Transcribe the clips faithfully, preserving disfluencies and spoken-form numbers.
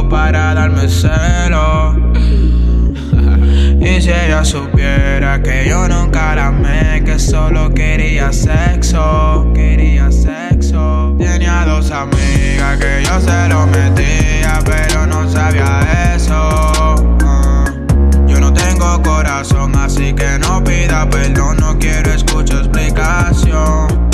para darme celo. Y si ella supiera que yo nunca la amé, que solo quería sexo, quería sexo. Tenía dos amigas que yo se lo metía, pero no sabía eso. uh. Yo no tengo corazón, así que no pida perdón, no quiero escuchar explicación.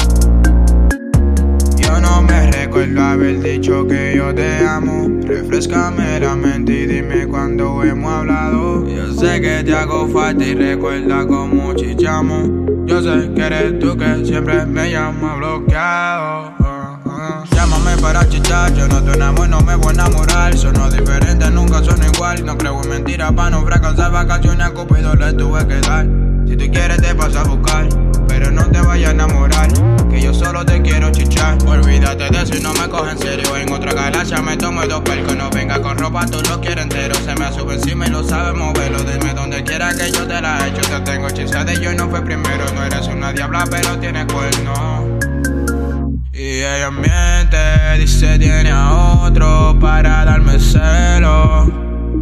Yo no me recuerdo haber dicho que yo te amo. Refrescame la mente y dime cuando hemos hablado. Yo sé que te hago falta y recuerda cómo chichamos. Yo sé que eres tú que siempre me llama bloqueado. uh, uh. Llámame para chichar, yo no te enamoro, no me voy a enamorar. Son diferentes, nunca son igual. No creo en mentiras para no fracasar. Vacaciones a Cupido le tuve que dar. Si tú quieres te paso a buscar, pero no te vayas a enamorar, que yo solo te quiero chichar. Olvídate de eso y no me coge en serio. En otra galaxia me tomo dos percos. No venga con ropa, tú lo quieres entero. Se me sube encima y lo sabe moverlo. Dime donde quiera que yo te la echo. Te tengo hechizada y yo no fue primero. No eres una diabla pero tienes cuerno. Y ella miente, dice tiene a otro para darme celo.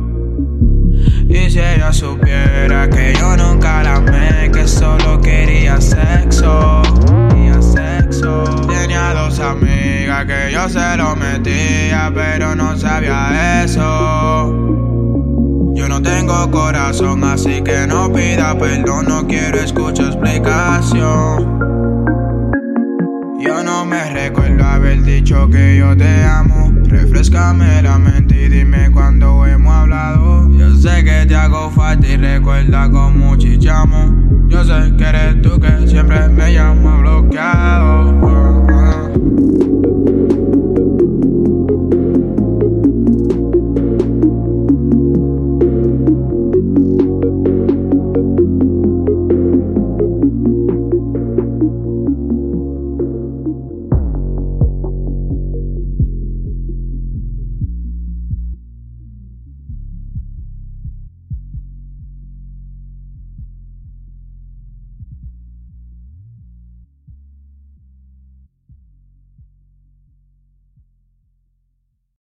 Y si ella supiera que yo nunca la amé, que solo quería sexo, quería sexo. Tenía dos amigas que yo se lo metía, pero no sabía eso. Yo no tengo corazón, así que no pida perdón, no quiero escuchar explicación. Yo no me recuerdo haber dicho que yo te amo. Refrescame la mente y dime cuando hemos hablado. Yo sé que te hago falta y recuerda cómo chichamos. Yo sé que eres tú que siempre me llama bloqueado. uh, uh.